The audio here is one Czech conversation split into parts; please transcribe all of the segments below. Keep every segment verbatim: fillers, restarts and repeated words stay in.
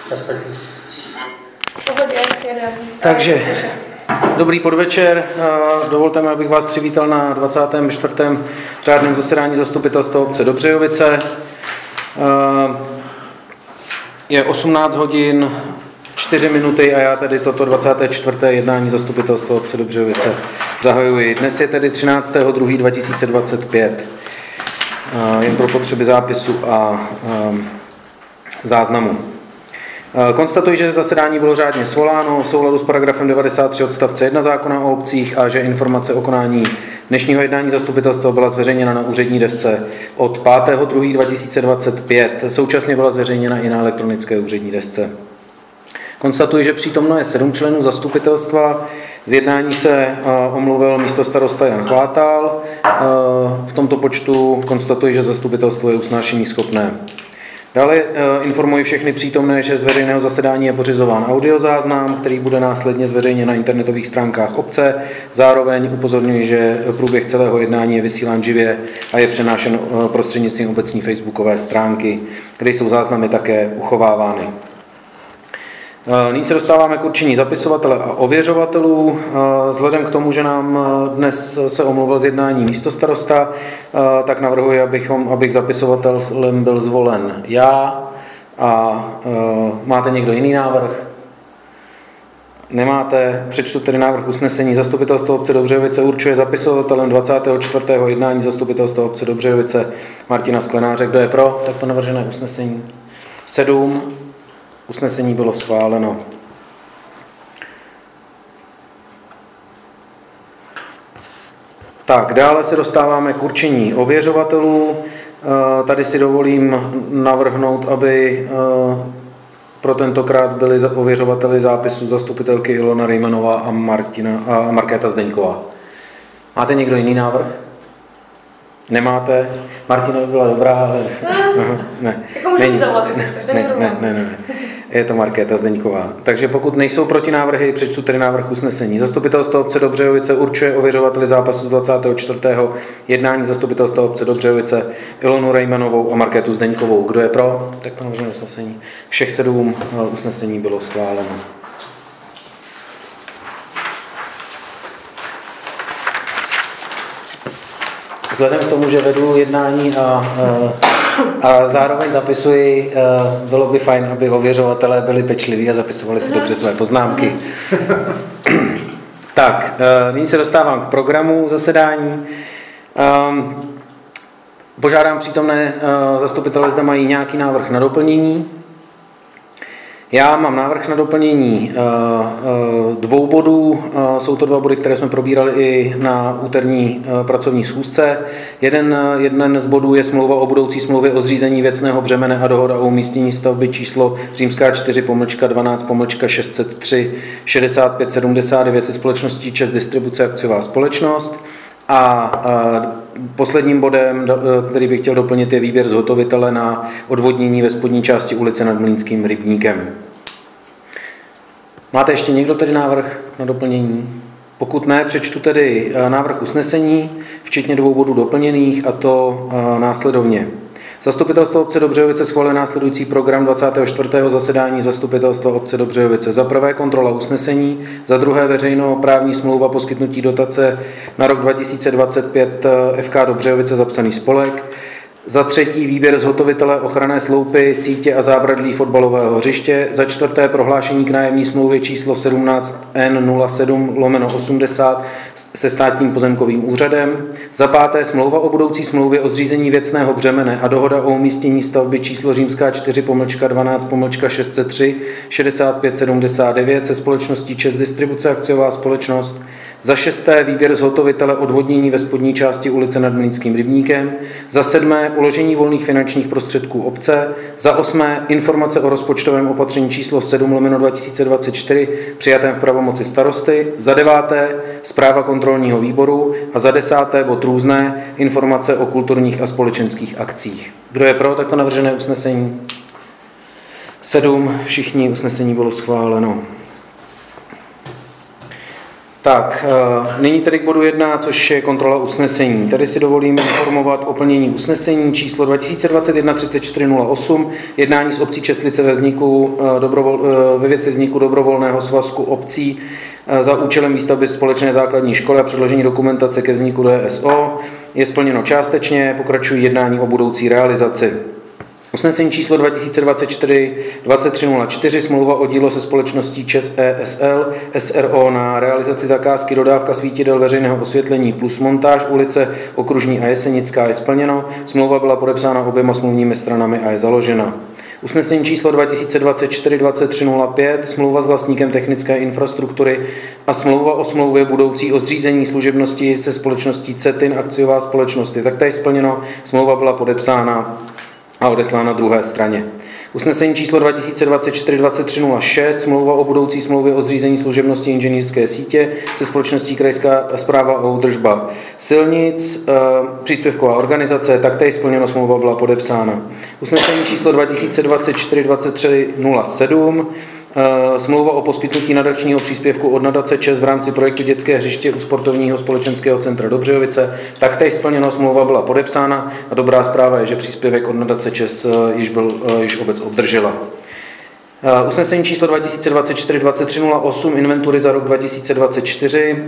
Takže, dobrý podvečer. Dovolte mi, abych vás přivítal na dvacátém čtvrtém řádném zasedání zastupitelstva obce Dobřejovice. Je osmnáct hodin, čtyři minuty a já tedy toto dvacáté čtvrté jednání zastupitelstva obce Dobřejovice zahajuji. Dnes je tedy třináctého druhého dva tisíce dvacet pět. Jen pro potřeby zápisu a záznamu. Konstatuji, že zasedání bylo řádně svoláno v souladu s paragrafem devadesát tři odstavce jedna zákona o obcích a že informace o konání dnešního jednání zastupitelstva byla zveřejněna na úřední desce od pátého druhého dva tisíce dvacet pět. Současně byla zveřejněna i na elektronické úřední desce. Konstatuji, že přítomno je sedm členů zastupitelstva. Z jednání se omluvil místostarosta Jan Chvátal. V tomto počtu konstatuji, že zastupitelstvo je usnášení schopné. Dále informuji všechny přítomné, že z veřejného zasedání je pořizován audiozáznam, který bude následně zveřejněn na internetových stránkách obce. Zároveň upozorňuji, že průběh celého jednání je vysílán živě a je přenášen prostřednictvím obecní facebookové stránky, kde jsou záznamy také uchovávány. Nyní se dostáváme k určení zapisovatele a ověřovatelů. Vzhledem k tomu, že nám dnes se omluvil z jednání místostarosta, tak navrhuji, abychom, abych zapisovatelem byl zvolen já. A máte někdo jiný návrh? Nemáte. Přečtu tedy návrh usnesení. Zastupitelstvo obce Dobřejovice určuje zapisovatelem dvacátého čtvrtého jednání zastupitelstva obce Dobřejovice Martina Sklenáře. Kdo je pro takto navržené usnesení? Sedm. Usnesení bylo schváleno. Tak, dále se dostáváme k určení ověřovatelů. Tady si dovolím navrhnout, aby pro tentokrát byli ověřovateli zápisu zastupitelky Ilona Rejmanová a, Martina, a Markéta Zdeňková. Máte někdo jiný návrh? Nemáte? Martina by byla dobrá, ale... Aha, ne. Jako můžeme zavolat, jestli chceš, ne, ne, ne, ne. Je to Markéta Zdeňková. Takže pokud nejsou protinávrhy, přečtu tedy návrh usnesení. Zastupitelstvo obce Dobřejovice určuje ověřovateli zápasu z dvacátého čtvrtého jednání zastupitelstva obce Dobřejovice Ilonu Rejmanovou a Markétu Zdeňkovou. Kdo je pro? Tak to navržené usnesení. Všech sedm usnesení bylo schváleno. Vzhledem k tomu, že vedu jednání a, a, a zároveň zapisuji, bylo by fajn, aby ověřovatelé byli pečliví a zapisovali si dobře své poznámky. Tak, nyní se dostávám k programu zasedání. Požádám přítomné zastupitele, zda mají nějaký návrh na doplnění. Já mám návrh na doplnění dvou bodů. Jsou to dva body, které jsme probírali i na úterní pracovní schůzce. Jeden, jeden z bodů je smlouva o budoucí smlouvě o zřízení věcného břemene a dohoda o umístění stavby číslo římská čtyři pomlčka dvanáct pomlčka šest set tři šedesát pět sedmdesát devět se společností ČEZ Distribuce akciová společnost. A posledním bodem, který bych chtěl doplnit, je výběr zhotovitele na odvodnění ve spodní části ulice nad Mlýnským rybníkem. Máte ještě někdo tedy návrh na doplnění? Pokud ne, přečtu tedy návrh usnesení, včetně dvou bodů doplněných, a to následovně. Zastupitelstvo obce Dobřejovice schvaluje následující program dvacátého čtvrtého zasedání zastupitelstva obce Dobřejovice. Za prvé kontrola usnesení, za druhé veřejnoprávní smlouva poskytnutí dotace na rok dva tisíce dvacet pět F K Dobřejovice zapsaný spolek, za třetí výběr zhotovitele ochranné sloupy, sítě a zábradlí fotbalového hřiště, za čtvrté prohlášení k nájemní smlouvě číslo sedmnáct N nula sedm lomeno osmdesát se státním pozemkovým úřadem, za páté smlouva o budoucí smlouvě o zřízení věcného břemene a dohoda o umístění stavby číslo římská čtyři pomlčka dvanáct pomlčka šest set tři šedesát pět sedmdesát devět se společností ČEZ Distribuce akciová společnost, za šesté výběr zhotovitele odvodnění ve spodní části ulice nad Mlýnským rybníkem, za sedmé uložení volných finančních prostředků obce, za osmé informace o rozpočtovém opatření číslo sedm lomeno dva tisíce dvacet čtyři přijatém v pravomoci starosty, za deváté zpráva kontrolního výboru a za desáté bod různé informace o kulturních a společenských akcích. Kdo je pro takto navržené usnesení? Sedm, všichni, usnesení bylo schváleno. Tak, nyní tedy k bodu jedna, což je kontrola usnesení. Tady si dovolím informovat o plnění usnesení číslo dva tisíce dvacet jedna třicet čtyři nula osm, jednání s obcí Čestlice ve, vzniku, dobrovol, ve věci vzniku dobrovolného svazku obcí za účelem výstavby společné základní školy a předložení dokumentace ke vzniku D S O. Je splněno částečně, pokračují jednání o budoucí realizaci. Usnesení číslo dva tisíce dvacet čtyři dvacet tři nula čtyři, smlouva o dílo se společností ČEZ E S L S R O na realizaci zakázky dodávka svítidel veřejného osvětlení plus montáž ulice Okružní a Jesenická je splněno. Smlouva byla podepsána oběma smluvními stranami a je založena. Usnesení číslo dva tisíce dvacet čtyři dvacet tři nula pět, smlouva s vlastníkem technické infrastruktury a smlouva o smlouvě budoucí o zřízení služebnosti se společností CETIN, akciová společnost je taktéž splněno. Smlouva byla podepsána a odeslána druhé straně. Usnesení číslo dva tisíce dvacet čtyři dvacet tři nula šest, smlouva o budoucí smlouvě o zřízení služebnosti inženýrské sítě se společností Krajská správa a údržba silnic, e, příspěvková organizace, taktéž splněno, smlouva byla podepsána. Usnesení číslo dva tisíce dvacet čtyři dvacet tři nula sedm, smlouva o poskytnutí nadačního příspěvku od nadace ČEZ v rámci projektu Dětské hřiště u sportovního společenského centra Dobřejovice. Taktéž splněno, smlouva byla podepsána a dobrá zpráva je, že příspěvek od nadace ČEZ již, byl, již obec obdržela. Usnesení číslo dva tisíce dvacet čtyři dvacet tři nula osm, inventury za rok dva tisíce dvacet čtyři.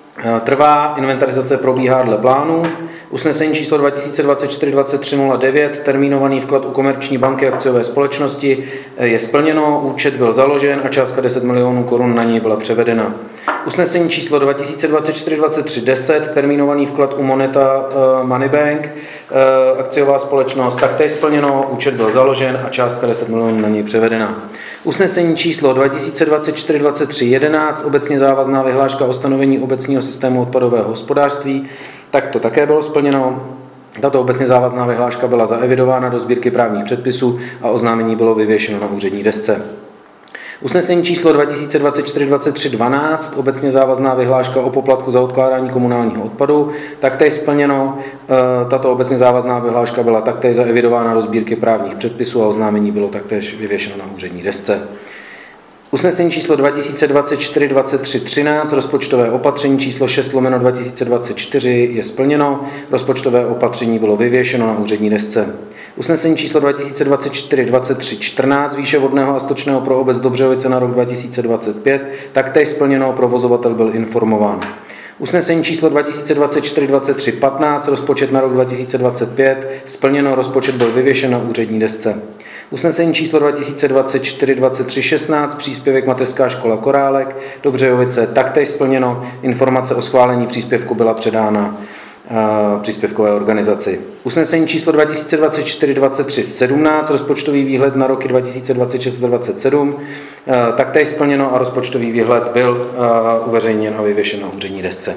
Trvá, inventarizace probíhá dle plánu. Usnesení číslo dva tisíce dvacet čtyři dvacet tři nula devět, termínovaný vklad u Komerční banky akciové společnosti je splněno, účet byl založen a částka deset milionů korun na něj byla převedena. Usnesení číslo dva tisíce dvacet čtyři dvacet tři deset, termínovaný vklad u Moneta uh, Money Bank, uh, akciová společnost, taktéž splněno, účet byl založen a částka deset milionů na něj převedena. Usnesení číslo dva tisíce dvacet čtyři dvacet tři jedenáct, obecně závazná vyhláška o stanovení obecního systému odpadového hospodářství, tak to také bylo splněno. Tato obecně závazná vyhláška byla zaevidována do sbírky právních předpisů a oznámení bylo vyvěšeno na úřední desce. Usnesení číslo dva tisíce dvacet čtyři dvacet tři dvanáct, obecně závazná vyhláška o poplatku za odkládání komunálního odpadu, taktéž splněno. Tato obecně závazná vyhláška byla taktéž zaevidována do sbírky právních předpisů a oznámení bylo taktéž vyvěšeno na úřední desce. Usnesení číslo dva tisíce dvacet čtyři dvacet tři třináct, rozpočtové opatření číslo šest lomeno dva tisíce dvacet čtyři je splněno, rozpočtové opatření bylo vyvěšeno na úřední desce. Usnesení číslo dva tisíce dvacet čtyři dvacet tři čtrnáct, výše vodného a stočného pro obec Dobřejovice na rok dva tisíce dvacet pět, taktéž splněno, provozovatel byl informován. Usnesení číslo dva tisíce dvacet čtyři dvacet tři patnáct, rozpočet na rok dva tisíce dvacet pět, splněno, rozpočet byl vyvěšen na úřední desce. Usnesení číslo dva tisíce dvacet čtyři dvacet tři šestnáct, příspěvek Mateřská škola Korálek, Dobřejovice, taktéž splněno, informace o schválení příspěvku byla předána uh, příspěvkové organizaci. Usnesení číslo dva tisíce dvacet čtyři dvacet tři sedmnáct, rozpočtový výhled na roky dva tisíce dvacet šest dvacet sedm, uh, taktéž splněno a rozpočtový výhled byl uh, uveřejněn a vyvěšen na úřední desce.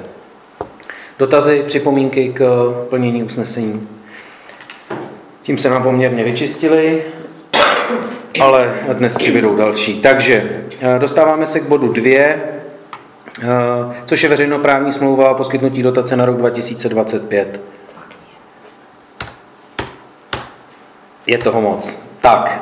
Dotazy, připomínky k plnění usnesení? Tím se nám poměrně vyčistili, ale dnes přibydou další. Takže dostáváme se k bodu dvě, což je veřejnoprávní smlouva o poskytnutí dotace na rok dva tisíce dvacet pět. Je toho moc. Tak.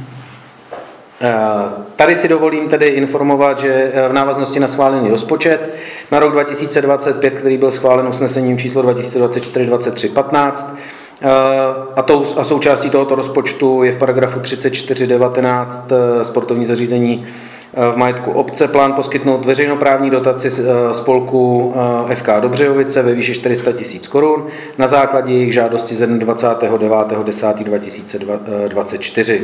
Tady si dovolím tedy informovat, že v návaznosti na schválený rozpočet na rok dva tisíce dvacet pět, který byl schválen usnesením číslo dva tisíce dvacet čtyři dvacet tři patnáct, A, to, a součástí tohoto rozpočtu je v paragrafu třicet čtyři devatenáct sportovní zařízení v majetku obce plán poskytnout veřejnoprávní dotaci spolku F K Dobřejovice ve výši čtyři sta tisíc korun na základě jejich žádosti ze dne dvacátého devátého desátého dva tisíce dvacet čtyři.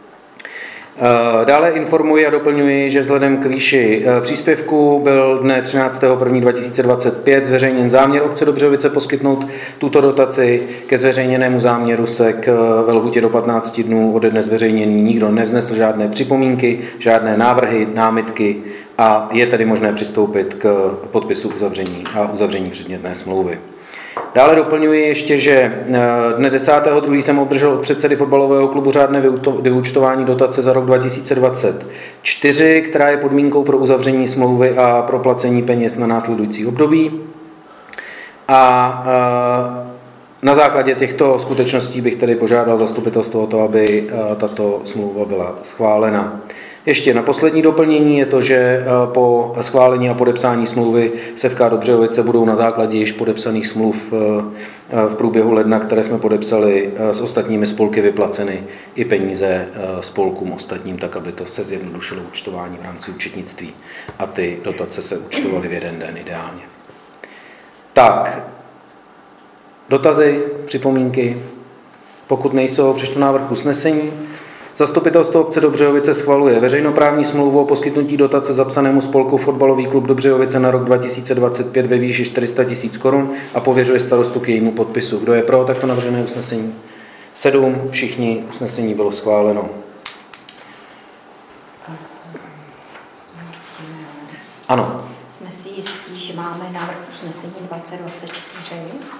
Dále informuji a doplňuji, že vzhledem k výši příspěvku byl dne třináctého prvního dva tisíce dvacet pět zveřejněn záměr obce Dobřejovice poskytnout tuto dotaci. Ke zveřejněnému záměru se k ve lhůtě do patnácti dnů ode dne zveřejnění nikdo nevznesl žádné připomínky, žádné návrhy, námitky a je tedy možné přistoupit k podpisu uzavření a uzavření předmětné smlouvy. Dále doplňuji ještě, že dne desátého druhého jsem obdržel od předsedy fotbalového klubu řádné vyúčtování dotace za rok dva tisíce dvacet čtyři, která je podmínkou pro uzavření smlouvy a proplacení peněz na následující období. A na základě těchto skutečností bych tedy požádal zastupitelstvo o to, aby tato smlouva byla schválena. Ještě na poslední doplnění je to, že po schválení a podepsání smlouvy s F K Dobřejovice budou na základě již podepsaných smluv v průběhu ledna, které jsme podepsali s ostatními spolky, vyplaceny i peníze spolkům ostatním, tak aby to se zjednodušilo účtování v rámci účetnictví a ty dotace se účtovaly v jeden den ideálně. Tak, dotazy, připomínky? Pokud nejsou, přečtu návrh usnesení. Zastupitelstvo obce Dobřejovice schvaluje veřejnoprávní smlouvu o poskytnutí dotace zapsanému spolku Fotbalový klub Dobřejovice na rok dva tisíce dvacet pět ve výši čtyři sta tisíc korun a pověřuje starostu k jejímu podpisu. Kdo je pro takto navržené usnesení? Sedm, všichni, usnesení bylo schváleno. Ano. Jsme si jistí, že máme návrh usnesení dvacet dvacet čtyři.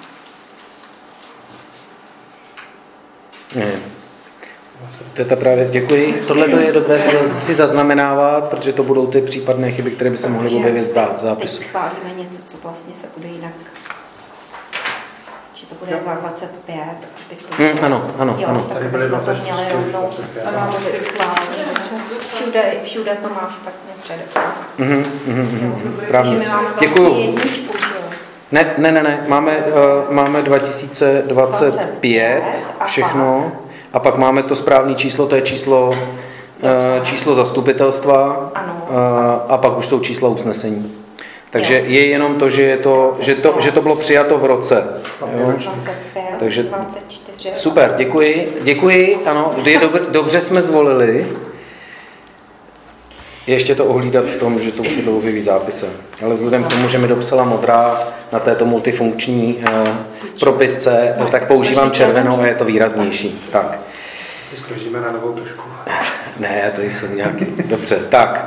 Ne. To je ta právě, děkuji. Tohle to je dobré si zaznamenávat, protože to budou ty případné chyby, které by se mohly objevit v zápisu. Teď schválíme něco, co vlastně se bude jinak, že to bude dvacet pět. A teď to mm, ano, ano, jo, ano. tak bychom to měli rovnou schválně. Všude, všude to máš špatně předepsané. Mm, mm, mm, právě. Vlastně Děkuju. Ne, ne, ne, ne. Máme, uh, máme dva tisíce dvacet pět všechno. A pak máme to správné číslo, to je číslo, uh, číslo zastupitelstva uh, a pak už jsou čísla usnesení. Takže je jenom to, že, je to, že, to, že to bylo přijato v roce. Jo? dvacet pět, Takže, dvacet čtyři. Super, děkuji. Děkuji, ano, dobře, dobře jsme zvolili. Ještě to ohlídat v tom, že to se to objeví zápisem. Ale vzhledem k tomu, že mi dopsala modrá na této multifunkční uh, propisce, no, tak používám červenou a je to výraznější. Tak. Ty složíme na novou tušku. Ne, to jsou nějaký. Dobře, tak.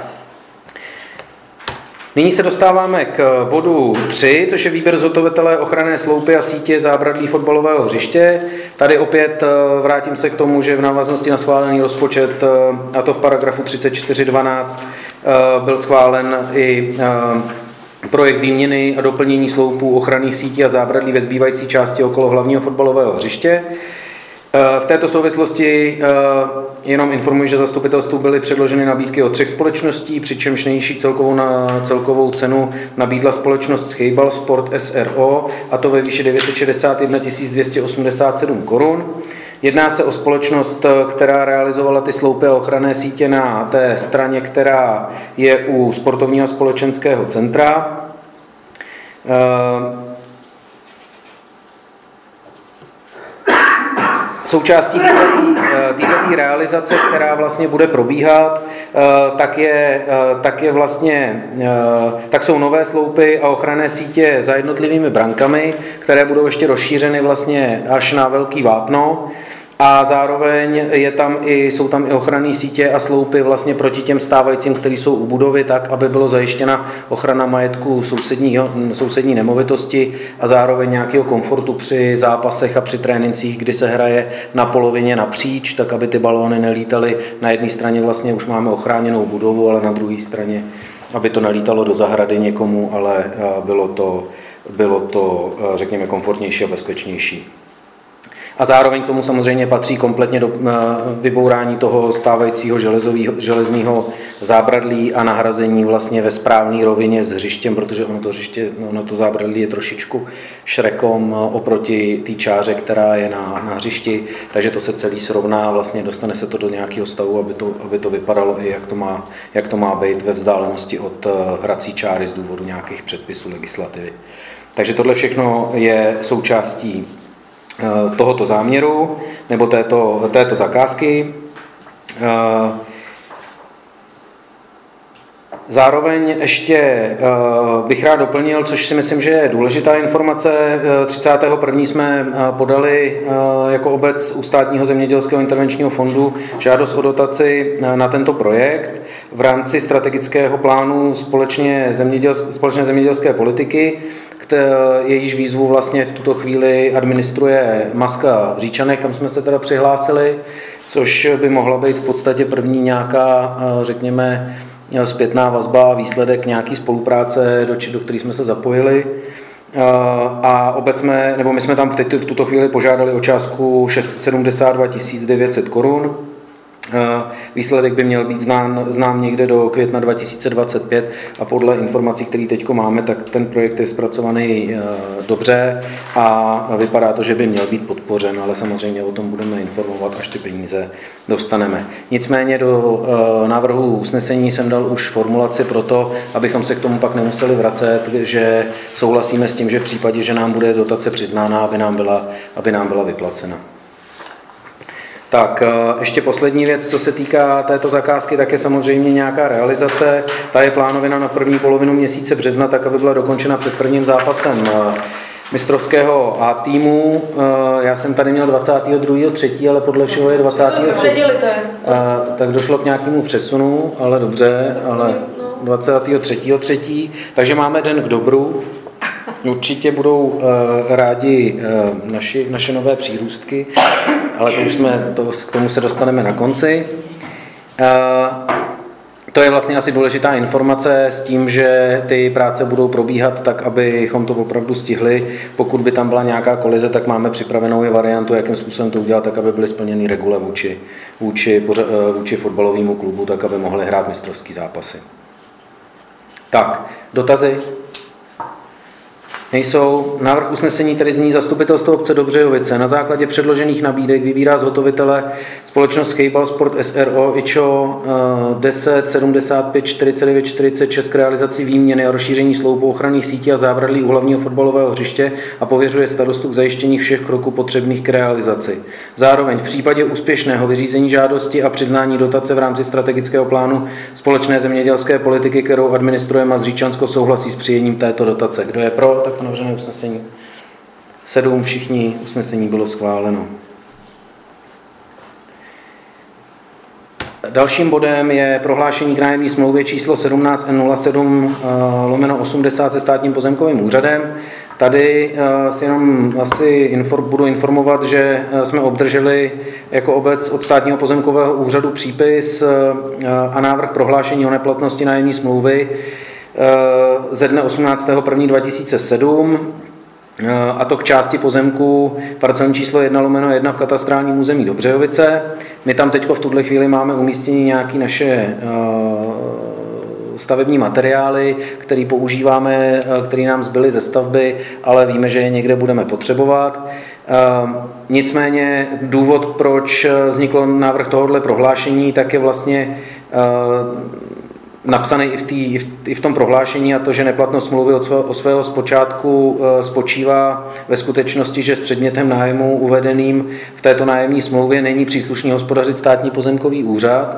Nyní se dostáváme k bodu tři, což je výběr zhotovitele ochranné sloupy a sítě zábradlí fotbalového hřiště. Tady opět vrátím se k tomu, že v návaznosti na schválený rozpočet, a to v paragrafu třicet čtyři dvanáct, byl schválen i projekt výměny a doplnění sloupů ochranných sítí a zábradlí ve zbývající části okolo hlavního fotbalového hřiště. V této souvislosti jenom informuji, že zastupitelstvu byly předloženy nabídky od třech společností, přičemž nejnižší celkovou, na, celkovou cenu nabídla společnost Schejbal Sport S R O, a to ve výši devět set šedesát jedna tisíc dvě stě osmdesát sedm korun. Jedná se o společnost, která realizovala ty sloupy a ochranné sítě na té straně, která je u sportovního společenského centra. Součástí této realizace, která vlastně bude probíhat, tak je, tak je vlastně, tak jsou nové sloupy a ochranné sítě za jednotlivými brankami, které budou ještě rozšířeny vlastně až na Velký Vápno. A zároveň je tam i, jsou tam i ochranné sítě a sloupy vlastně proti těm stávajícím, které jsou u budovy, tak, aby bylo zajištěna ochrana majetku sousední, sousední nemovitosti a zároveň nějakého komfortu při zápasech a při trénincích, kdy se hraje na polovině napříč, tak aby ty balóny nelítaly. Na jedné straně vlastně už máme ochráněnou budovu, ale na druhé straně, aby to nelítalo do zahrady někomu, ale bylo to, bylo to řekněme, komfortnější a bezpečnější. A zároveň k tomu samozřejmě patří kompletně do vybourání toho stávajícího železného zábradlí a nahrazení vlastně ve správné rovině s hřištěm, protože ono to, hřiště, ono to zábradlí je trošičku šrekom oproti té čáře, která je na, na hřišti, takže to se celý srovná, vlastně dostane se to do nějakého stavu, aby to, aby to vypadalo i jak to, má, jak to má být ve vzdálenosti od hrací čáry z důvodu nějakých předpisů legislativy. Takže tohle všechno je součástí tohoto záměru nebo této, této zakázky. Zároveň ještě bych rád doplnil, což si myslím, že je důležitá informace. třicátého prvního jsme podali jako obec u Státního zemědělského intervenčního fondu žádost o dotaci na tento projekt v rámci strategického plánu společně, zemědělské, společné zemědělské politiky. Jejíž výzvu vlastně v tuto chvíli administruje Maska v Říčanech, kam jsme se teda přihlásili, což by mohla být v podstatě první nějaká, řekněme, zpětná vazba a výsledek nějaký spolupráce, do, do které jsme se zapojili. A obec jsme, nebo my jsme tam v, teď, v tuto chvíli požádali o částku šest set sedmdesát dva tisíc devět set korun. Výsledek by měl být znám, znám někde do května dva tisíce dvacet pět a podle informací, které teď máme, tak ten projekt je zpracovaný dobře a vypadá to, že by měl být podpořen, ale samozřejmě o tom budeme informovat, až ty peníze dostaneme. Nicméně do návrhu usnesení jsem dal už formulaci pro to, abychom se k tomu pak nemuseli vracet, že souhlasíme s tím, že v případě, že nám bude dotace přiznána, aby nám byla, aby nám byla vyplacena. Tak, ještě poslední věc, co se týká této zakázky, tak je samozřejmě nějaká realizace. Ta je plánována na první polovinu měsíce března, tak aby byla dokončena před prvním zápasem mistrovského A týmu. Já jsem tady měl dvacátého druhého třetího ale podle všeho je dvacátého třetího Tak došlo k nějakému přesunu, ale dobře, ale dvacátého třetího třetího Takže máme den k dobru. Určitě budou uh, rádi uh, naši, naše nové přírůstky, ale to už jsme, to, k tomu se dostaneme na konci. Uh, to je vlastně asi důležitá informace s tím, že ty práce budou probíhat tak, abychom to opravdu stihli. Pokud by tam byla nějaká kolize, tak máme připravenou i variantu, jakým způsobem to udělat, tak aby byly splněny regule vůči, vůči, vůči fotbalovému klubu, tak aby mohli hrát mistrovský zápasy. Tak, dotazy? Nejsou. Návrh usnesení tedy zní: Zastupitelstvo obce Dobřejovice na základě předložených nabídek vybírá zhotovitele společnost Kejbal Sport S R O I Č O deset sedmdesát pět čtyřicet devět čtyřicet šest k realizaci výměny a rozšíření sloupu ochranných sítí a zábradlí u hlavního fotbalového hřiště a pověřuje starostu k zajištění všech kroků potřebných k realizaci. Zároveň v případě úspěšného vyřízení žádosti a přiznání dotace v rámci strategického plánu společné zemědělské politiky, kterou administruje Mazříčansko, souhlasí s přijetím této dotace. Kdo je pro takto navržené usnesení? Sedm, všichni, usnesení bylo schváleno. Dalším bodem je prohlášení k nájemní smlouvě číslo sedmnáct N nula sedm lomeno osmdesát se státním pozemkovým úřadem. Tady si jenom asi inform, budu informovat, že jsme obdrželi jako obec od státního pozemkového úřadu přípis a návrh prohlášení o neplatnosti nájemní smlouvy ze dne osmnáctého prvního dva tisíce sedm, a to k části pozemku parcelní číslo jedna lomeno jedna v katastrálním území Dobřejovice. My tam teď v tuhle chvíli máme umístění nějaké naše stavební materiály, které používáme, které nám zbyly ze stavby, ale víme, že je někde budeme potřebovat. Nicméně důvod, proč vznikl návrh tohoto prohlášení, tak je vlastně napsaný i v, tý, i v tom prohlášení, a to, že neplatnost smlouvy od svého, od svého zpočátku spočívá ve skutečnosti, že s předmětem nájmu uvedeným v této nájemní smlouvě není příslušný hospodařit státní pozemkový úřad.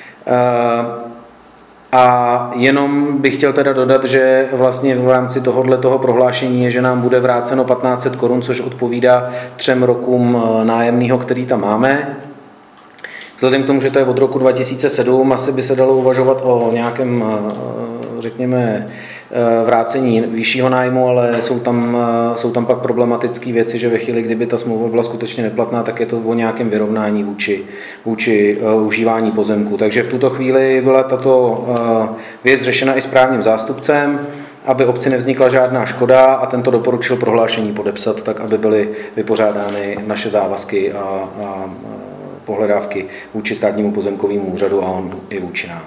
A jenom bych chtěl teda dodat, že vlastně v rámci tohohle toho prohlášení je, že nám bude vráceno patnáct set korun, což odpovídá třem rokům nájemného, který tam máme. Vzhledem k tomu, že to je od roku dva tisíce sedm, asi by se dalo uvažovat o nějakém, řekněme, vrácení vyššího nájmu, ale jsou tam, jsou tam pak problematické věci, že ve chvíli, kdyby ta smlouva byla skutečně neplatná, tak je to o nějakém vyrovnání vůči, vůči uh, užívání pozemku. Takže v tuto chvíli byla tato uh, věc řešena i správním zástupcem, aby obci nevznikla žádná škoda, a tento doporučil prohlášení podepsat, tak aby byly vypořádány naše závazky a, a pohledávky vůči státnímu pozemkovému úřadu a on i vůči nám.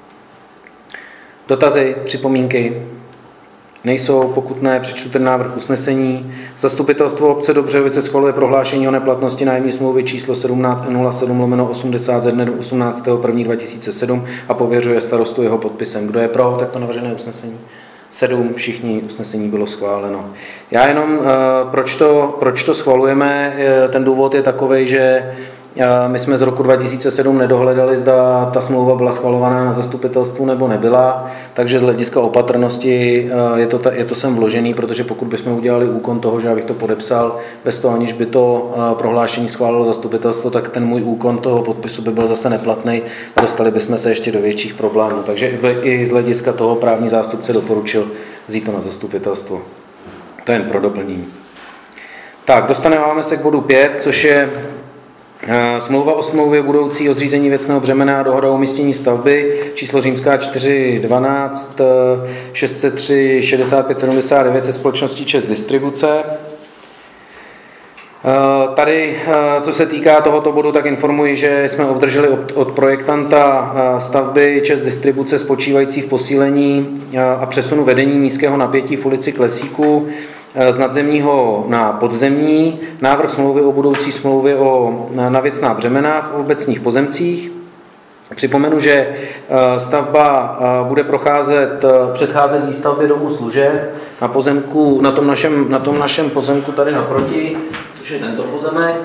Dotazy, připomínky? Nejsou, pokud ne, přečtu ten návrh usnesení. Zastupitelstvo obce Dobřejovice schvaluje prohlášení o neplatnosti nájemní smlouvy číslo sedmnáct N nula sedm lomeno osmdesát ze dne osmnáctého prvního dva tisíce sedm a pověřuje starostu jeho podpisem. Kdo je pro takto navržené usnesení? Sedm, všichni, usnesení bylo schváleno. Já jenom, proč to, proč to schvalujeme, ten důvod je takovej, že my jsme z roku dva tisíce sedm nedohledali, zda ta smlouva byla schvalovaná na zastupitelstvu nebo nebyla, takže z hlediska opatrnosti je to, je to sem vložený, protože pokud bychom udělali úkon toho, že já bych to podepsal bez toho, aniž by to prohlášení schválilo zastupitelstvo, tak ten můj úkon toho podpisu by byl zase neplatný a dostali bychom se ještě do větších problémů. Takže i z hlediska toho právní zástupce doporučil vzít to na zastupitelstvo. To je jen pro doplnění. Tak, dostaneme se k bodu pět, což je smlouva o smlouvě budoucí o zřízení věcného břemena a dohoda o umístění stavby, číslo římská čtyři dvanáct šest set tři šedesát pět sedmdesát devět se společností ČEZ Distribuce. Tady, co se týká tohoto bodu, tak informuji, že jsme obdrželi od, od projektanta stavby ČEZ Distribuce spočívající v posílení a přesunu vedení nízkého napětí v ulici Klesíku z nadzemního na podzemní, návrh smlouvy o budoucí smlouvě o na věcná břemena v obecních pozemcích. Připomenu, že stavba bude procházet, předcházet výstavbě domu služeb na pozemku, na tom našem, na tom našem pozemku tady naproti, což je tento pozemek.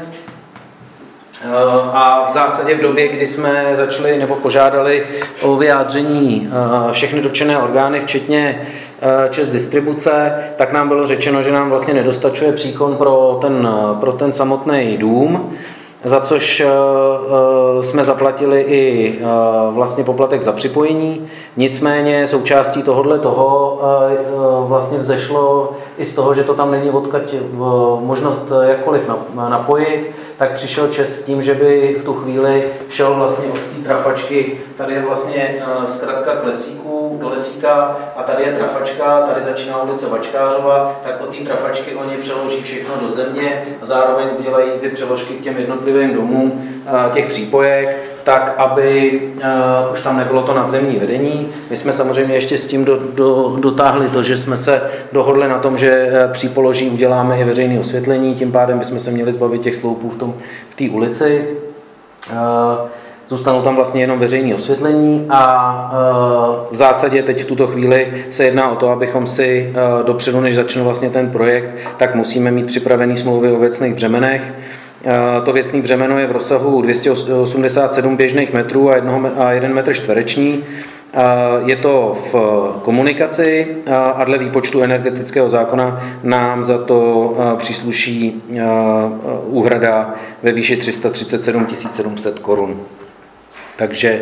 A v zásadě v době, kdy jsme začali nebo požádali o vyjádření všechny dotčené orgány, včetně ČEZ Distribuce, tak nám bylo řečeno, že nám vlastně nedostačuje příkon pro ten, pro ten samotný dům, za což jsme zaplatili i vlastně poplatek za připojení. Nicméně součástí tohohle toho vlastně vzešlo i z toho, že to tam není odkud možnost jakkoliv napojit, tak přišel ČEZ s tím, že by v tu chvíli šel vlastně od té trafačky, tady je vlastně zkratka Klesíku do Lesíka a tady je trafačka, tady začíná ulice Vačkářova, tak od té trafačky oni přeloží všechno do země a zároveň udělají ty přeložky k těm jednotlivým domům těch přípojek, tak aby uh, už tam nebylo to nadzemní vedení. My jsme samozřejmě ještě s tím do, do, dotáhli to, že jsme se dohodli na tom, že při položí uděláme i veřejné osvětlení, tím pádem bychom se měli zbavit těch sloupů v tom v té ulici. Uh, zůstanou tam vlastně jenom veřejné osvětlení a uh, v zásadě teď v tuto chvíli se jedná o to, abychom si uh, dopředu, než začne vlastně ten projekt, tak musíme mít připravený smlouvy o věcných břemenech. To věcné břemeno je v rozsahu dvě stě osmdesát sedm běžných metrů a jeden metr čtvereční. Je to v komunikaci a dle výpočtu energetického zákona nám za to přísluší úhrada ve výši tři sta třicet sedm tisíc sedm set korun. Takže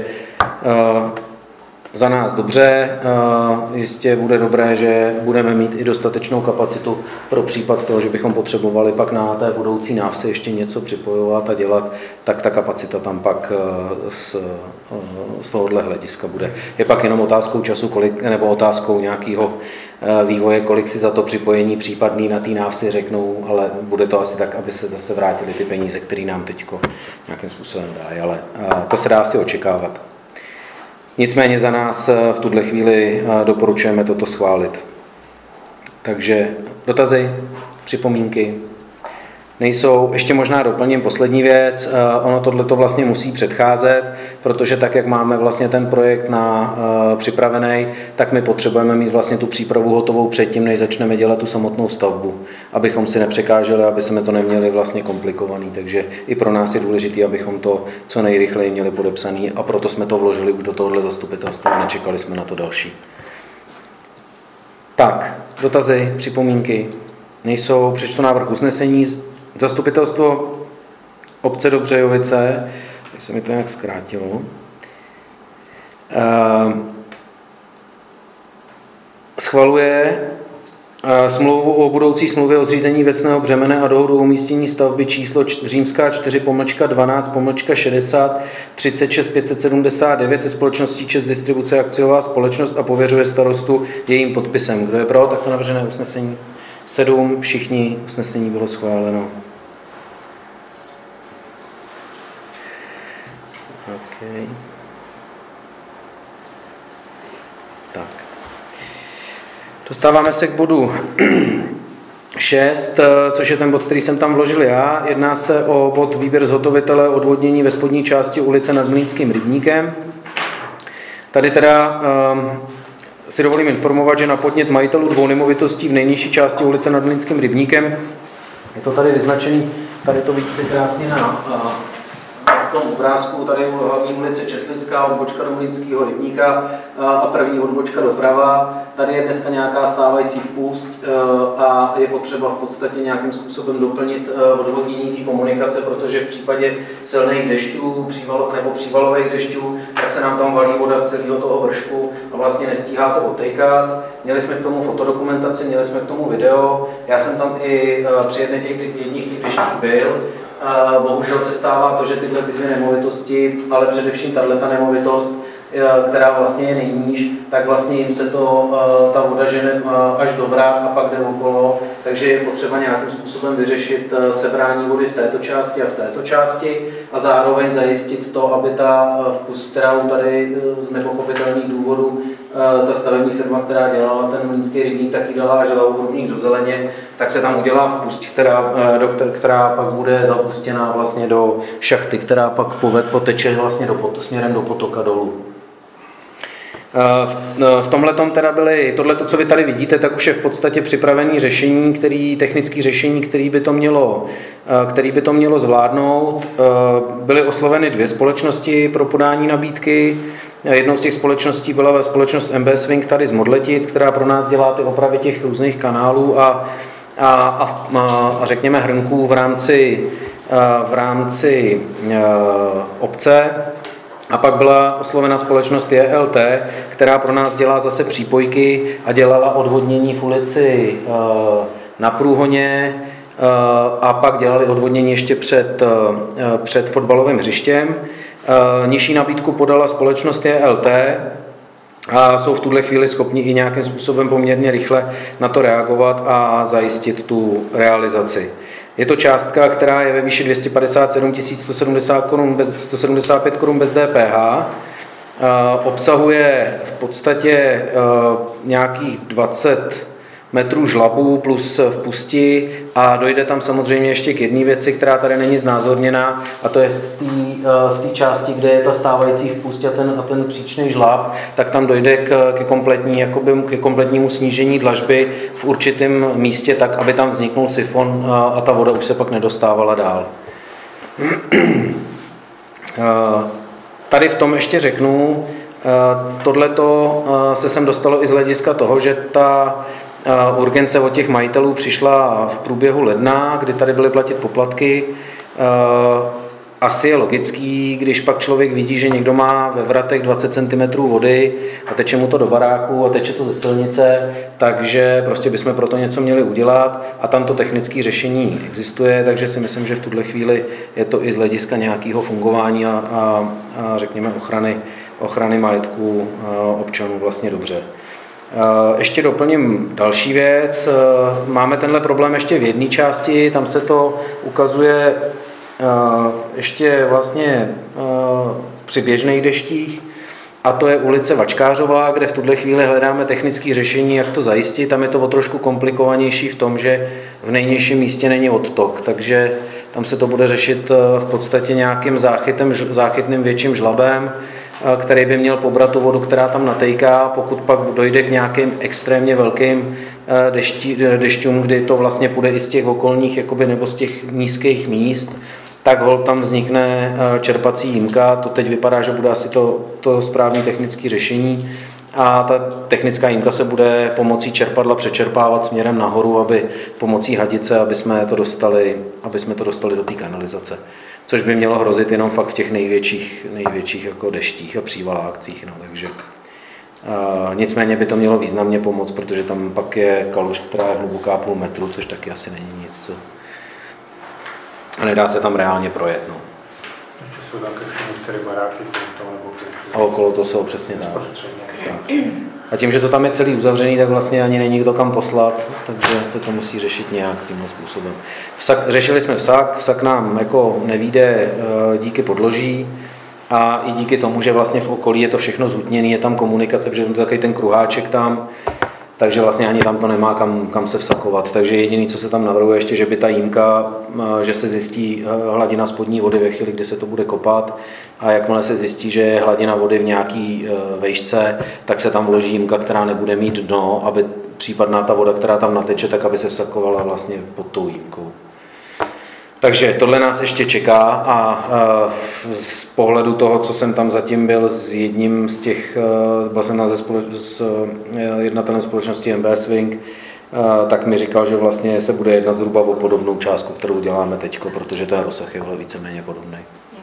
za nás dobře, jistě bude dobré, že budeme mít i dostatečnou kapacitu pro případ toho, že bychom potřebovali pak na té budoucí návsi ještě něco připojovat a dělat, tak ta kapacita tam pak z, z tohohle hlediska bude. Je pak jenom otázkou času, kolik, nebo otázkou nějakého vývoje, kolik si za to připojení případný na té návsi řeknou, ale bude to asi tak, aby se zase vrátily ty peníze, které nám teď nějakým způsobem dají, ale to se dá asi očekávat. Nicméně za nás v tuhle chvíli doporučujeme toto schválit. Takže dotazy, připomínky nejsou. Ještě možná doplním poslední věc. Ono tohleto vlastně musí předcházet, protože tak, jak máme vlastně ten projekt na uh, připravený, tak my potřebujeme mít vlastně tu přípravu hotovou předtím, než začneme dělat tu samotnou stavbu, abychom si nepřekáželi, aby jsme to neměli vlastně komplikovaný. Takže i pro nás je důležité, abychom to co nejrychleji měli podepsaný a proto jsme to vložili už do tohohle zastupitelstva a nečekali jsme na to další. Tak, dotazy, připomínky nejsou. Přečtu návrh usnesení. Zastupitelstvo obce Dobřejovice, jak se mi to nějak zkrátilo, schvaluje smlouvu o budoucí smlouvě o zřízení věcného břemene a dohodu o umístění stavby číslo římská čtyři pomlčka dvanáct pomlčka šedesát třicet šest pět set sedmdesát devět se společností ČEZ Distribuce akciová společnost a pověřuje starostu jejím podpisem. Kdo je pro takto navržené usnesení? Sedm, všichni, usnesení bylo schváleno. Okay. Tak. Dostáváme se k bodu šest, což je ten bod, který jsem tam vložil já. Jedná se o bod výběr zhotovitele odvodnění ve spodní části ulice nad Mlýnským rybníkem. Tady teda um, si dovolím informovat, že na podnět majitelů dvou nemovitostí v nejnižší části ulice nad Mlýnským rybníkem, je to tady vyznačený, tady to vidíte krásně na, na tom obrázku, tady je hlavní ulice Česlická, odbočka do Mlýnského rybníka a první odbočka doprava. Tady je dneska nějaká stávající vpust a je potřeba v podstatě nějakým způsobem doplnit odvodnění té komunikace, protože v případě silných dešťů příval, nebo přívalových dešťů, tak se nám tam valí voda z celého toho vršku a vlastně nestíhá to odtejkat. Měli jsme k tomu fotodokumentaci, měli jsme k tomu video. Já jsem tam i při jedné těch, jedných těch deštích byl. Bohužel se stává to, že tyhle ty dvě nemovitosti, ale především tato nemovitost, která vlastně je nejníž, tak vlastně jim se to, ta voda žene až do vrát a pak jde okolo, takže je potřeba nějakým způsobem vyřešit sebrání vody v této části a v této části a zároveň zajistit to, aby ta vpust, kterou tady z nepochopitelných důvodů ta stavební firma, která dělala ten mlýnský rybník, tak ji dala až rybník do zeleně, tak se tam udělá vpust, která, do, která pak bude zapustěná vlastně do šachty, která pak poved, poteče vlastně do pot, směrem do potoka dolů. V tomhletom teda byly, tohleto, co vy tady vidíte, tak už je v podstatě připravené řešení, který, technické řešení, který by to mělo, který by to mělo zvládnout. Byly osloveny dvě společnosti pro podání nabídky. Jednou z těch společností byla společnost M B Swing tady z Modletic, která pro nás dělá ty opravy těch různých kanálů a, a, a, a řekněme hrnků v rámci, v rámci obce. A pak byla oslovena společnost J L T, která pro nás dělá zase přípojky a dělala odvodnění v ulici na Průhoně a pak dělali odvodnění ještě před, před fotbalovým hřištěm. Nižší nabídku podala společnost J L T a jsou v tuhle chvíli schopni i nějakým způsobem poměrně rychle na to reagovat a zajistit tu realizaci. Je to částka, která je ve výši dvě stě padesát sedm tisíc sto sedmdesát pět korun bez D P H. Obsahuje v podstatě nějakých dvacet metrů žlabů plus vpusti a dojde tam samozřejmě ještě k jedné věci, která tady není znázorněna, a to je v té části, kde je ta stávající vpust a ten, a ten příčný žlab, tak tam dojde k, k, kompletní, jakoby, k kompletnímu snížení dlažby v určitém místě, tak aby tam vzniknul sifon a, a ta voda už se pak nedostávala dál. Tady v tom ještě řeknu, tohleto se sem dostalo i z hlediska toho, že ta urgence od těch majitelů přišla v průběhu ledna, kdy tady byly platit poplatky. Asi je logický, když pak člověk vidí, že někdo má ve vratech dvacet centimetrů vody a teče mu to do baráku a teče to ze silnice, takže prostě bychom pro to něco měli udělat a tam to technické řešení existuje, takže si myslím, že v tuhle chvíli je to i z hlediska nějakého fungování a, a, a řekněme ochrany, ochrany majetku občanů vlastně dobře. Ještě doplním další věc. Máme tenhle problém ještě v jedné části, tam se to ukazuje ještě vlastně při běžných deštích, a to je ulice Vačkářová, kde v tuhle chvíli hledáme technické řešení, jak to zajistit. Tam je to o trošku komplikovanější v tom, že v nejnižším místě není odtok, takže tam se to bude řešit v podstatě nějakým záchytem, záchytným větším žlabem, který by měl pobrat tu vodu, která tam natejká. Pokud pak dojde k nějakým extrémně velkým deští, dešťům, kdy to vlastně půjde i z těch okolních jakoby, nebo z těch nízkých míst, tak hol tam vznikne čerpací jímka. To teď vypadá, že bude asi to, to správné technické řešení. A ta technická jímka se bude pomocí čerpadla přečerpávat směrem nahoru, aby pomocí hadice, aby jsme to dostali, aby jsme to dostali do té kanalizace. Což by mělo hrozit jenom fakt v těch největších, největších jako deštích a přívalákcích. No, takže, uh, nicméně by to mělo významně pomoct, protože tam pak je kaluž, která je hluboká půl metru, což taky asi není nic, co... A nedá se tam reálně projet. No. Ještě jsou tam všechny čtyři baráky, tam nebo a okolo to jsou přesně tak. tak. A tím, že to tam je celý uzavřený, tak vlastně ani není kdo kam poslat, takže se to musí řešit nějak tímhle způsobem. Vsak, řešili jsme vsak, vsak nám jako nevyjde díky podloží a i díky tomu, že vlastně v okolí je to všechno zhutněné, je tam komunikace, protože je to takový ten kruháček tam, takže vlastně ani tam to nemá kam, kam se vsakovat. Takže jediné, co se tam navrhuje, ještě, že by ta jímka, že se zjistí hladina spodní vody ve chvíli, kdy se to bude kopat, a jakmile se zjistí, že je hladina vody v nějaký vejšce, tak se tam vloží jímka, která nebude mít dno, aby případná ta voda, která tam nateče, tak aby se vsakovala vlastně pod tou jímkou. Takže tohle nás ještě čeká a z pohledu toho, co jsem tam zatím byl s jedním z těch, byl jsem tam s jednatelem společnosti M B Swing, tak mi říkal, že vlastně se bude jednat zhruba o podobnou částku, kterou děláme teďko, protože ten rozsah je víceméně podobný.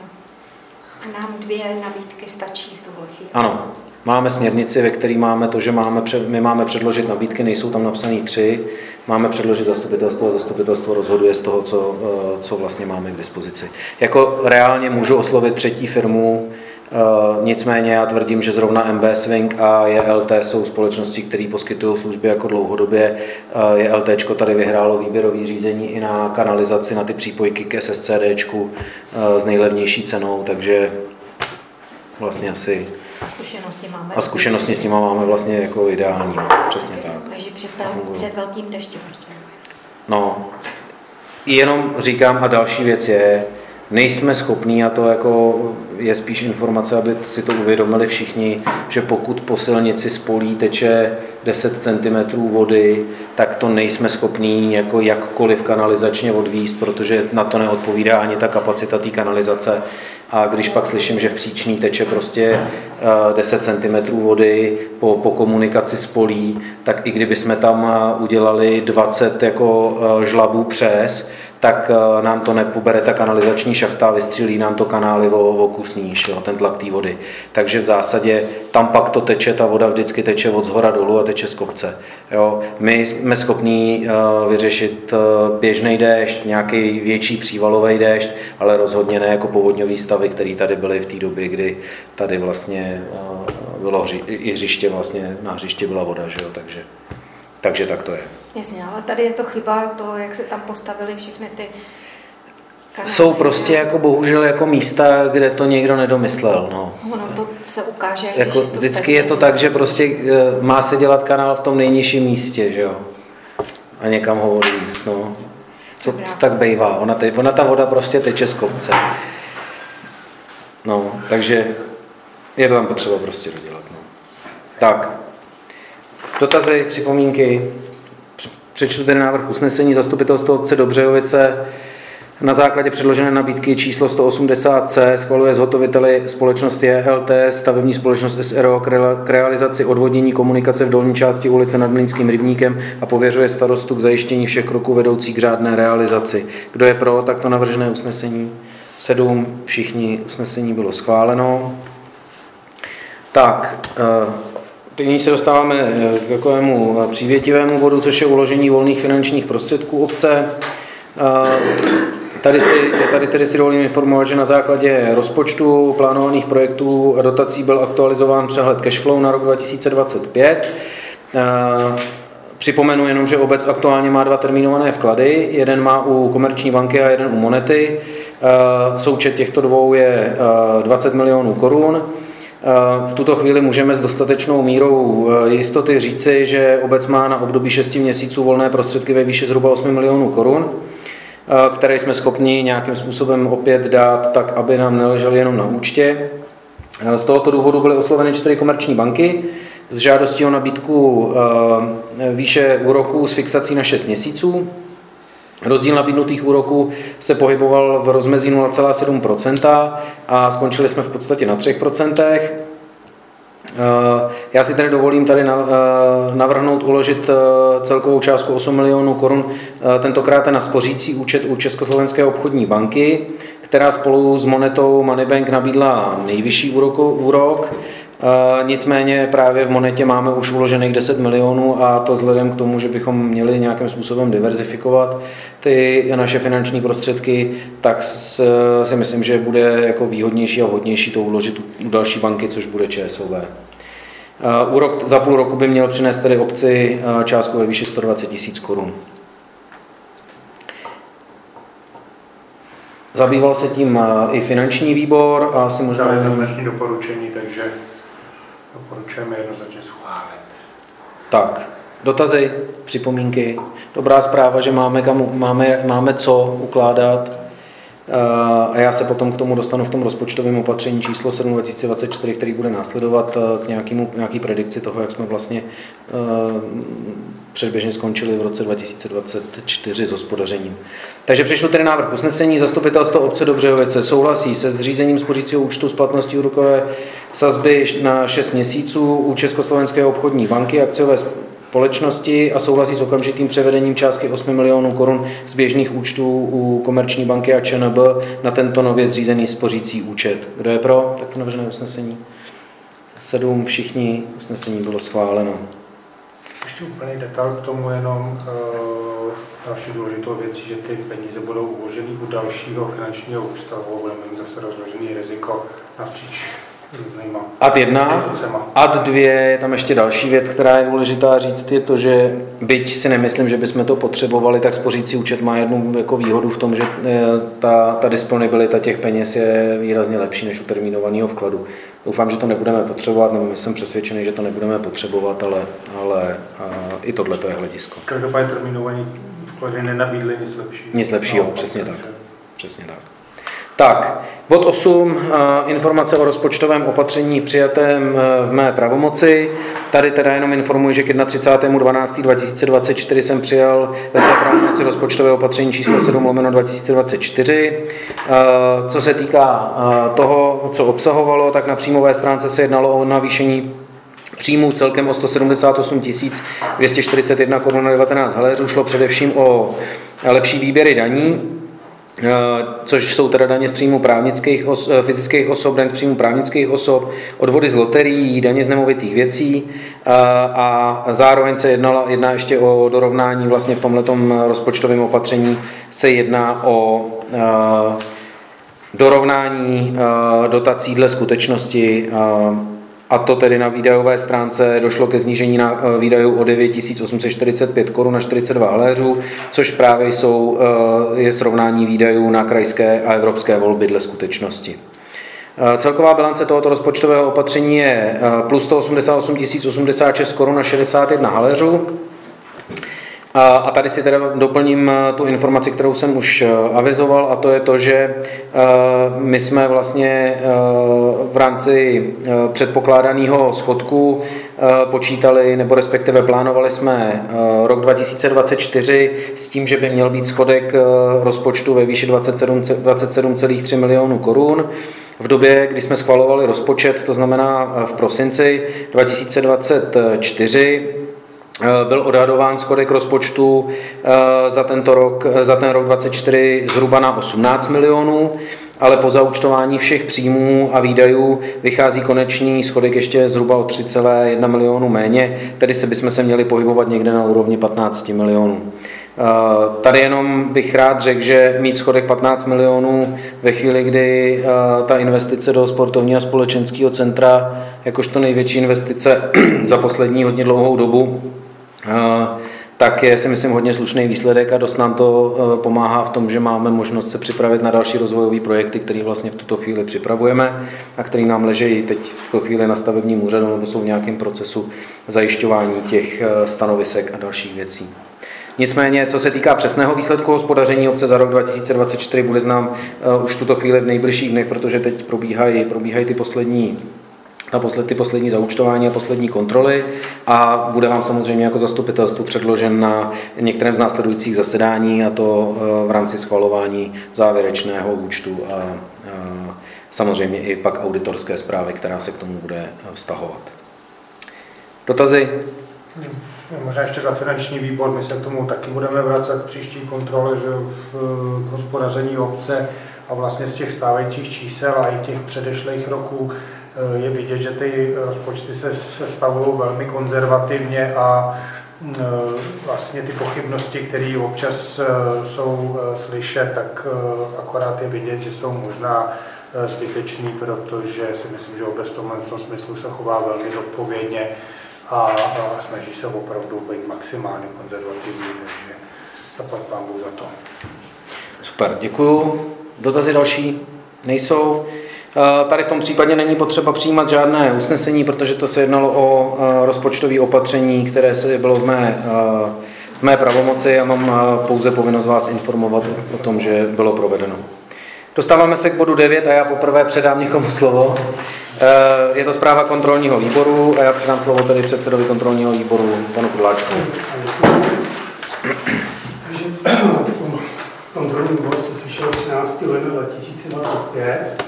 A nám dvě nabídky stačí v tuhle chvíli? Ano. Máme směrnici, ve které máme to, že máme, my máme předložit nabídky, nejsou tam napsané tři, máme předložit zastupitelstvo a zastupitelstvo rozhoduje z toho, co, co vlastně máme k dispozici. Jako reálně můžu oslovit třetí firmu, Nicméně já tvrdím, že zrovna M B Swing a J L T jsou společnosti, které poskytují služby jako dlouhodobě. J L T tady vyhrálo výběrové řízení i na kanalizaci, na ty přípojky k S S C D s nejlevnější cenou, takže vlastně asi... A zkušenosti máme. A zkušenosti s nimi máme vlastně jako ideální, přesně tak. Takže před, před velkým deštěm ještě. No, jenom říkám a další věc je, nejsme schopní, a to jako je spíš informace, aby si to uvědomili všichni, že pokud po silnici z polí teče deset centimetrů vody, tak to nejsme schopní jako jakkoliv kanalizačně odvízt, protože na to neodpovídá ani ta kapacita té kanalizace. A když pak slyším, že v Příčný teče prostě deset centimetrů vody po, po komunikaci s polí, tak i kdyby jsme tam udělali dvacet jako žlabů přes, tak nám to nepobere ta kanalizační šachta a vystřílí nám to kanály o, o kus níž, jo, ten tlak té vody. Takže v zásadě tam pak to teče, ta voda vždycky teče od zhora dolů a teče z kopce. Jo. My jsme schopní uh, vyřešit uh, běžný déšť, nějaký větší přívalový déšť, ale rozhodně ne jako povodňový stavy, které tady byly v té době, kdy tady vlastně uh, bylo hři, i hřiště, vlastně na hřišti byla voda, že jo, takže, takže tak to je. Jasně, ale tady je to chyba, to, jak se tam postavili všechny ty kanály. Jsou prostě jako bohužel jako místa, kde to někdo nedomyslel. No. Ono to se ukáže, jak jako to vždycky je to tak, že prostě má se dělat kanál v tom nejnižším místě, že jo? A někam ho odvízt, no. To, to tak bejvá, ona, te, ona ta voda prostě teče z kopce. No, takže je to tam potřeba prostě dodělat, no. Tak, dotazy, připomínky. Přečtu ten návrh usnesení zastupitelstva obce Dobřejovice. Na základě předložené nabídky číslo sto osmdesát C schvaluje zhotoviteli společnost J L T, stavební společnost S R O k realizaci odvodnění komunikace v dolní části ulice nad Mlýnským rybníkem a pověřuje starostu k zajištění všech kroků vedoucích k řádné realizaci. Kdo je pro takto navržené usnesení? Sedm, všichni, usnesení bylo schváleno. Tak, nyní se dostáváme k takovému přívětivému bodu, což je uložení volných finančních prostředků obce. Tady, si, tady tedy si dovolím informovat, že na základě rozpočtu plánovaných projektů a dotací byl aktualizován přehled cashflow na rok dva tisíce dvacet pět. Připomenu jenom, že obec aktuálně má dva termínované vklady. Jeden má u Komerční banky a jeden u Monety. Součet těchto dvou je dvacet milionů korun. V tuto chvíli můžeme s dostatečnou mírou jistoty říci, že obec má na období šesti měsíců volné prostředky ve výši zhruba osmi milionů korun, které jsme schopni nějakým způsobem opět dát tak, aby nám neležely jenom na účtě. Z tohoto důvodu byly osloveny čtyři komerční banky s žádostí o nabídku výše úroků s fixací na šest měsíců. Rozdíl nabídnutých úroků se pohyboval v rozmezí nula celá sedm procenta a skončili jsme v podstatě na tři procenta. Já si tedy dovolím tady navrhnout uložit celkovou částku osm milionů korun, tentokrát na spořící účet u Československé obchodní banky, která spolu s Monetou Moneybank nabídla nejvyšší úrok. Nicméně právě v Monetě máme už uložených deset milionů a to vzhledem k tomu, že bychom měli nějakým způsobem diverzifikovat ty naše finanční prostředky, tak si myslím, že bude jako výhodnější a vhodnější to uložit u další banky, což bude ČSOB. Úrok za půl roku by měl přinést tedy obci částku ve výši sto dvacet tisíc korun. Zabýval se tím i finanční výbor a asi možná... Dále jednoznačné doporučení, takže doporučujeme jednoznačně schválit. Tak, dotazy, připomínky. Dobrá zpráva, že máme, kam, máme, máme co ukládat a já se potom k tomu dostanu v tom rozpočtovém opatření číslo sedm dva tisíce dvacet čtyři, který bude následovat k nějakému, nějaký predikci toho, jak jsme vlastně předběžně skončili v roce dva tisíce dvacet čtyři s hospodařením. Takže přišlo tedy návrh usnesení. Zastupitelstvo obce Dobřejovice souhlasí se zřízením spořícího účtu s platností úrokové sazby na šest měsíců u Československé obchodní banky akciové společnosti a souhlasí s okamžitým převedením částky osmi milionů korun z běžných účtů u Komerční banky a ČNB na tento nově zřízený spořící účet. Kdo je pro takto navržené usnesení? Sedm, všichni, usnesení bylo schváleno. Ještě úplný detail k tomu jenom uh, další důležitou věcí, že ty peníze budou uloženy u dalšího finančního ústavu, budeme mít zase rozložený riziko napříč různýma ad jedna, institucema. ad dvě je tam ještě další věc, která je důležitá říct, je to, že byť si nemyslím, že bychom to potřebovali, tak spořící účet má jednu jako výhodu v tom, že ta, ta disponibilita těch peněz je výrazně lepší než u termínovaného vkladu. Doufám, že to nebudeme potřebovat, nebo jsem přesvědčený, že to nebudeme potřebovat, ale, ale i tohle to je hledisko. Každopádně termínovaný vklady nenabídly nic lepšího. Nic lepšího, no, přesně tak. Přesně tak. Tak, bod osm, informace o rozpočtovém opatření přijatém v mé pravomoci. Tady teda jenom informuji, že k třicátému prvnímu dvanáctého dva tisíce dvacet čtyři jsem přijal ve své pravomoci rozpočtové opatření číslo sedm lomeno dva tisíce dvacet čtyři. Co se týká toho, co obsahovalo, tak na příjmové stránce se jednalo o navýšení příjmů celkem o sto sedmdesát osm tisíc dvě stě čtyřicet jedna korun a devatenáct haléřů. Šlo především o lepší výběry daní, což jsou teda daně z příjmu právnických os, fyzických osob, daň z příjmu právnických osob, odvody z loterií, daně z nemovitých věcí a zároveň se jednala, jedná ještě o dorovnání, vlastně v tomhletom rozpočtovém opatření se jedná o dorovnání dotací dle skutečnosti, a to tedy na výdajové stránce došlo ke snížení na výdajů o devět tisíc osm set čtyřicet pět korun a čtyřicet dva haléřů, což právě jsou, je srovnání výdajů na krajské a evropské volby dle skutečnosti. Celková bilance tohoto rozpočtového opatření je plus sto osmdesát osm tisíc osmdesát šest korun a šedesát jedna haléřů. A tady si teda doplním tu informaci, kterou jsem už avizoval, a to je to, že my jsme vlastně v rámci předpokládaného schodku počítali, nebo respektive plánovali jsme rok dva tisíce dvacet čtyři s tím, že by měl být schodek rozpočtu ve výši dvacet sedm celá tři milionů korun. V době, kdy jsme schvalovali rozpočet, to znamená v prosinci dva tisíce dvacet čtyři, byl odhadován schodek rozpočtu za tento rok, za ten rok dvacet čtyři zhruba na osmnáct milionů, ale po zaúčtování všech příjmů a výdajů vychází konečný schodek ještě zhruba o tři celá jedna milionu méně, tedy se bychom se měli pohybovat někde na úrovni patnáct milionů. Tady jenom bych rád řekl, že mít schodek patnáct milionů ve chvíli, kdy ta investice do sportovního a společenského centra, jakožto největší investice za poslední hodně dlouhou dobu, tak je, si myslím, hodně slušný výsledek a dost nám to pomáhá v tom, že máme možnost se připravit na další rozvojové projekty, které vlastně v tuto chvíli připravujeme a které nám leží teď v tuto chvíli na stavebním úřadu nebo jsou v nějakém procesu zajišťování těch stanovisek a dalších věcí. Nicméně, co se týká přesného výsledku hospodaření obce za rok dva tisíce dvacet čtyři, bude znám uh, už v tuto chvíli v nejbližších dnech, protože teď probíhají, probíhají ty poslední na posled, ty poslední zaúčtování a poslední kontroly a bude vám samozřejmě jako zastupitelstvu předložen na některém z následujících zasedání, a to uh, v rámci schvalování závěrečného účtu a uh, samozřejmě i pak auditorské zprávy, která se k tomu bude vztahovat. Dotazy? Možná ještě za finanční výbor, my se k tomu taky budeme vracet k příští kontrole, že v hospodaření obce a vlastně z těch stávajících čísel a i těch předešlých roků je vidět, že ty rozpočty se sestavují velmi konzervativně a vlastně ty pochybnosti, které občas jsou slyšet, tak akorát je vidět, že jsou možná zbytečný, protože si myslím, že obec v tomhle smyslu se chová velmi zodpovědně a, a snaží se opravdu být maximálně konzervativní, takže zaplať pán Bůh za to. Super, děkuju. Dotazy další nejsou. Tady v tom případě není potřeba přijímat žádné usnesení, protože to se jednalo o rozpočtové opatření, které se bylo v mé, v mé pravomoci a mám pouze povinnost vás informovat o tom, že bylo provedeno. Dostáváme se k bodu devět a já poprvé předám někomu slovo. Je to zpráva kontrolního výboru a já předám slovo tedy předsedovi kontrolního výboru, panu Kudláčkovi. Takže kontrolní výbor se slyšel třináctého ledna dva tisíce dvacet pět.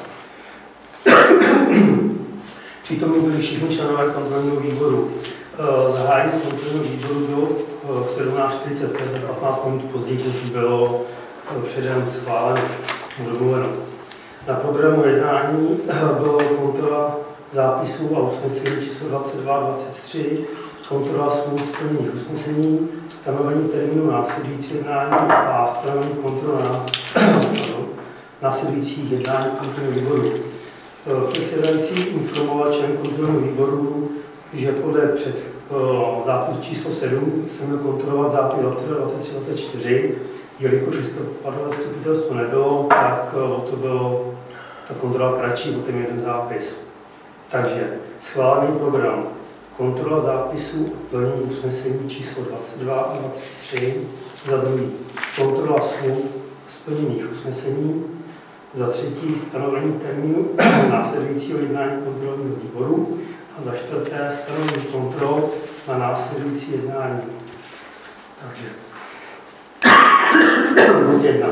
Přítomní byli všichni členové kontrolního výboru. Zahájení kontrolního výboru bylo v sedmnáct čtyřicet pět, patnáct minut později, když bylo předem schváleno, domluveno. Na programu jednání bylo kontrola zápisů a usnesení číslo dvacet dva dvacet tři, kontrola smluv splněných usnesení, stanovení termínu následující jednání a stanovení kontrol na následujících jednání kontrolního výboru. Předsedající informoval člen kontrolního výboru, že podle před zápis číslo sedm se měl kontrolovat zápis dvacet dva, dvacet tři, dvacet čtyři, jelikož listopadové zastupitelstvo nebylo, tak to bylo ta kontrola kratší, o ten jeden zápis. Takže schválený program, kontrola zápisů a plnění usnesení číslo dvacet dva a dvacet tři, za druhý kontrola smluv splněných usnesení, za třetí stanovení termínu následujícího jednání kontrolního výboru a za čtvrté stanovení kontrol na následující jednání. Takže bod jedna.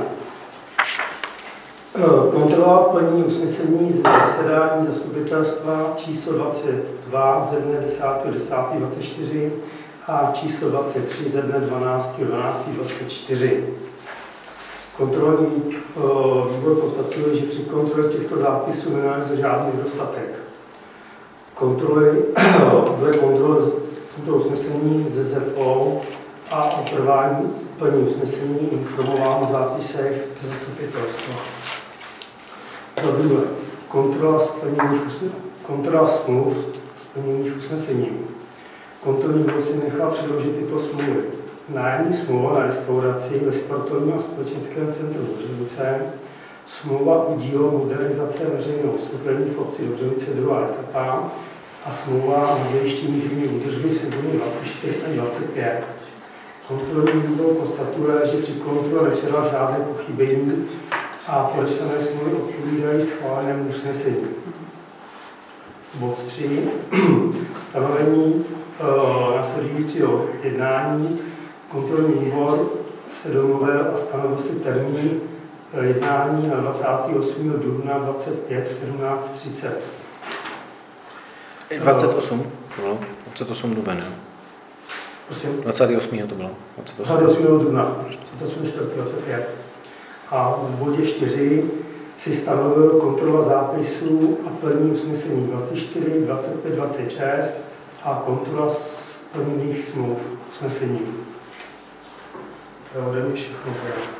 Kontrola plnění usnesení ze zasedání zastupitelstva číslo dvacet dva ze dne desátého desátého dvacet čtyři a číslo dvacet tři ze dne dvanáctého dvanáctého dvacet čtyři. Kontrolní výbor konstatuje, že při kontrole těchto zápisů nenalezl žádný nedostatek. Kontroly, dle kontroly tomto usnesení ze Z O a o trvání plnění usnesení informován o zápisech ze zastupitelstva. Za druhé, kontrola, kontrola smluv splněných usnesení. Kontrolní výbor si nechal předložit tyto smlouvy. Nájemní smlouva na restauraci ve sportovním a společenském centru Dobřovice, smlouva o dílo modernizace veřejného osvětlení v obci Dobřovice druhá etapa a smlouva o zajištění zimní údržby v sezóně dvacet čtyři až dvacet pět. Kontrolní výbor konstatuje, že při kontrole nesedla žádné pochybení a podepsané smlouvy odpovídají schválenému usnesení. Bod tři. Stanovení e, následujícího jednání. Kontrolní výbor se domluvil a stanovil si termín jednání na dvacátého osmého dubna dvacet pět v sedmnáct třicet. dvacet osm to bylo? dvacet osm duben, jo? Prosím? dvacátého osmého to bylo? dvacátého osmého dubna, dvacet osm čtvrtý dvacet pět. A v bodě čtyři si stanovil kontrola zápisů a plnění usnesení dvacet čtyři, dvacet pět, dvacet šest a kontrola splněných smluv usnesení. To je ode mě všechno.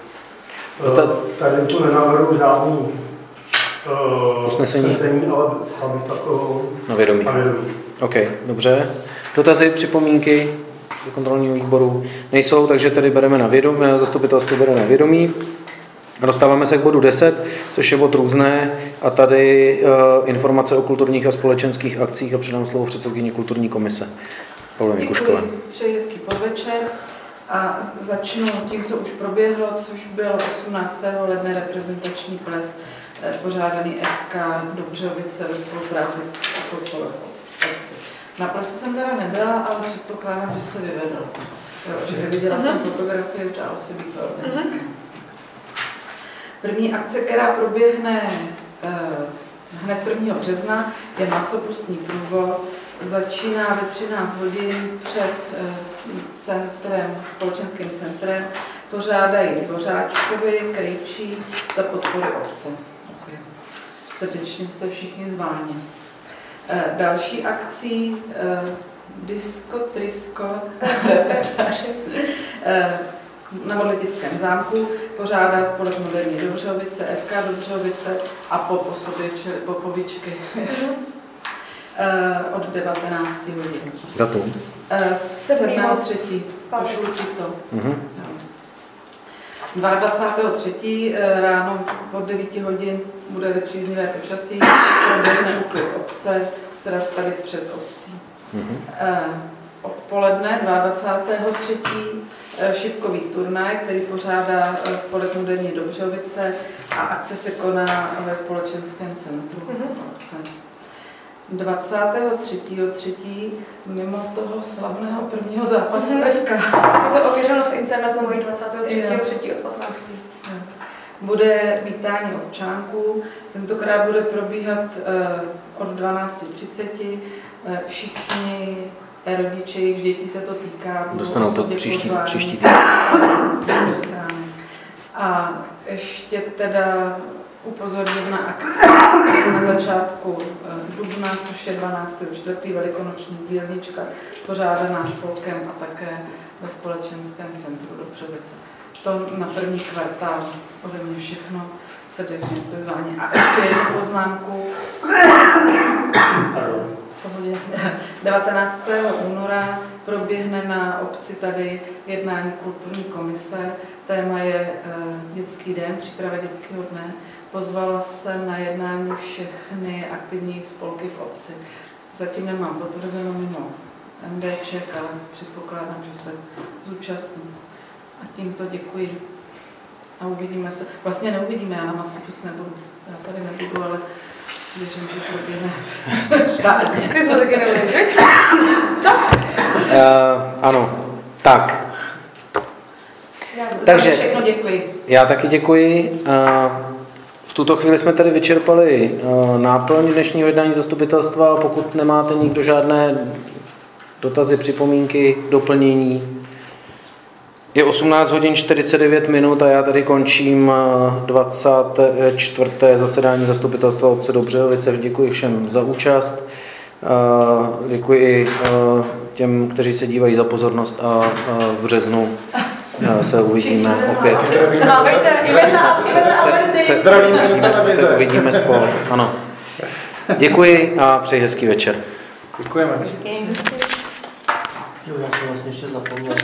Tady tu nenavrhu žádný uh, usnesení. usnesení, ale aby takovou na vědomí. Na vědomí. OK, dobře. Dotazy, připomínky do kontrolního výboru nejsou, takže tady bereme na vědomí, zastupitelstvo bere na vědomí. A dostáváme se k bodu deset, což je bod různé, a tady uh, informace o kulturních a společenských akcích a předám slovo předsedkyni kulturní komise. Pavle Mikuškové. Přeji hezký podvečer a začnu tím, co už proběhlo, což byl osmnáctého ledna reprezentační ples pořádaný F K Dobřovice ve spolupráci s Apolkolem obci. Na plese jsem teda nebyla, ale předpokládám, že se vyvedl. Jo, že viděla jsem fotografie, zdálo se být velmi hezké. První akce, která proběhne eh, hned prvního března, je masopustní průvod. Začíná ve třináct hodin před eh, centrem, společenským centrem. Pořádají Dvořáčkovi, Krejčí za podpory obce. Okay. Srdečně jste všichni zváni. Eh, další akcí eh, Disco Trisko eh, na Modlitickém zámku pořádá spolek Moderní Dobřovice, F K Dobřovice a Poposovi, čili Popovičky od devatenácti hodin. Datum? sedmého třetího Pošlu ti to. Uh-huh. dvacátého třetího ráno od devíti hodin bude příznivé počasí, proběhne úklid obce, sraz tady před obcí. Uh-huh. Odpoledne dvacátého třetího šipkový turnaj, který pořádá spolek Moderní Dobřovice a akce se koná ve společenském centru obce. dvacátého třetího třetího mimo toho slavného prvního zápasu mm-hmm. F K. Je to ověřeno z internetu dvacátého třetího třetího od patnácti. Bude vítání občánků. Tentokrát bude probíhat od dvanácti třiceti. Všichni rodiče, jejichž děti se to týká, dostanou to příští, příští týden. A ještě teda upozornit na akci na začátku dubna, což je dvanáctého čtvrtého velikonoční dílnička, pořádaná spolkem a také ve společenském centru Dobřovice. To na první kvartál ode mě všechno. Srdečně jste zváni. A ještě jednu poznámku. Pardon. Pohodě. devatenáctého února proběhne na obci tady jednání kulturní komise. Téma je eh, dětský den, příprava dětského dne. Pozvala jsem na jednání všechny aktivní spolky v obci. Zatím nemám potvrzeno mimo MDček, ale předpokládám, že se zúčastním. A tímto děkuji. A uvidíme se. Vlastně neuvidíme, já na masopust nebudu. Já tady nebudu, ale věřím, že to proběhne řádně. Ty to taky nebudeš, co? Uh, ano, tak. Takže Takže všechno děkuji. já taky děkuji. Uh, v tuto chvíli jsme tady vyčerpali uh, náplň dnešního jednání zastupitelstva. Pokud nemáte nikdo žádné dotazy, připomínky, doplnění, je osmnáct hodin čtyřicet devět minut a já tady končím dvacáté čtvrté zasedání zastupitelstva obce Dobřehovice. Děkuji všem za účast. Děkuji i těm, kteří se dívají, za pozornost a v březnu se uvidíme opět. Mávejte, Iveta, Iveta a Wendy. Se, se, se uvidíme spolu. Ano. Děkuji a přeji hezký večer. Děkujeme. Jo, já jsem vlastně ještě zapomněl.